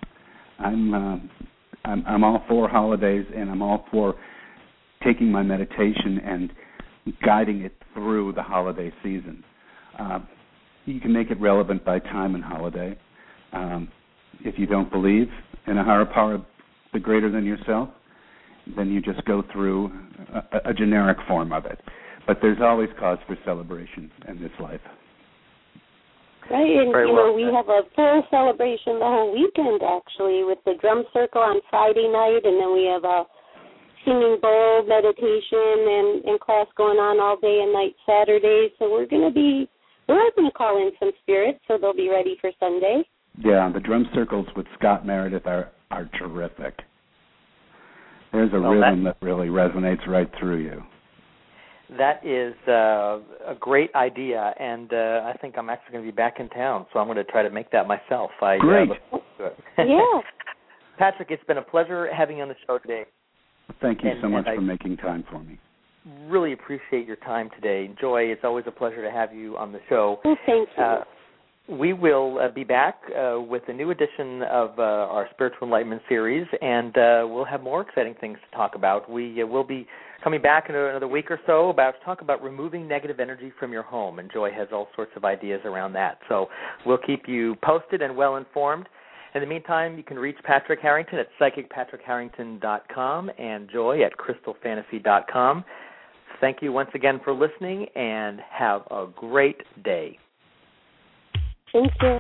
[SPEAKER 4] I'm all for holidays, and I'm all for taking my meditation and guiding it through the holiday season. You can make it relevant by time and holiday. If you don't believe in a higher power, the greater than yourself, then you just go through a generic form of it. But there's always cause for celebration in this life.
[SPEAKER 5] Right, and we have a full celebration the whole weekend, actually, with the drum circle on Friday night, and then we have a singing bowl, meditation, and class going on all day and night Saturday. So we're going to call in some spirits, so they'll be ready for Sunday.
[SPEAKER 4] Yeah, the drum circles with Scott Meredith are terrific. There's a rhythm that really resonates right through you.
[SPEAKER 3] That is a great idea, and I think I'm actually going to be back in town, so I'm going to try to make that myself.
[SPEAKER 4] Great.
[SPEAKER 3] Look forward to it.
[SPEAKER 5] Yeah.
[SPEAKER 3] Patrick, it's been a pleasure having you on the show today.
[SPEAKER 4] Thank you so much for making time for me.
[SPEAKER 3] Really appreciate your time today. Joy, it's always a pleasure to have you on the show.
[SPEAKER 5] Well, thank you.
[SPEAKER 3] We will be back with a new edition of our Spiritual Enlightenment series, and we'll have more exciting things to talk about. We will be coming back in another week or so to talk about removing negative energy from your home, and Joy has all sorts of ideas around that. So we'll keep you posted and well informed. In the meantime, you can reach Patrick Harrington at psychicpatrickharrington.com and Joy at crystalfantasy.com. Thank you once again for listening, and have a great day.
[SPEAKER 5] Thank you.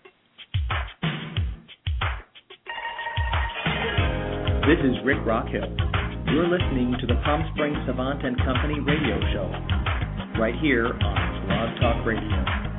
[SPEAKER 2] This is Rick Rockhill. You're listening to the Palm Springs Savant and Company radio show, right here on Blog Talk Radio.